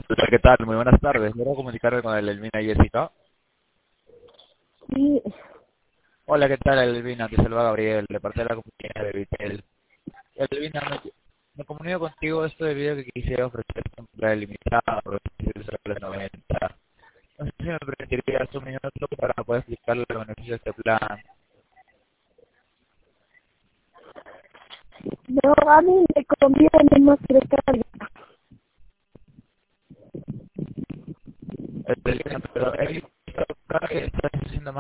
Hola, ¿qué tal? Muy buenas tardes. ¿Puedo comunicarme con Elvina Jessica? Sí, Hola, ¿qué tal, Elvina? Te saluda Gabriel, de parte de la compañía de Vitel. Elvina, me comunico contigo esto debido a que quisiera ofrecer un plan limitado por los 90. No sé si me permitirías un minuto para poder explicarle los beneficios de este plan. no, a mí me conviene más precario. Elvina, pero he visto acá que estás haciendo